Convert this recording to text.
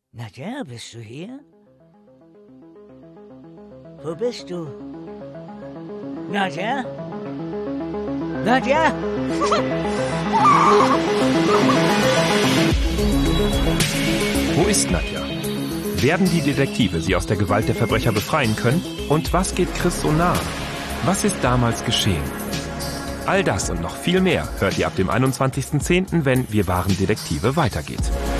Nadja, bist du hier? Wo bist du? Nadja? Nadja? Wo ist Nadja? Werden die Detektive sie aus der Gewalt der Verbrecher befreien können? Und was geht Chris so nahe? Was ist damals geschehen? All das und noch viel mehr hört ihr ab dem 21.10., wenn Wir waren Detektive weitergeht.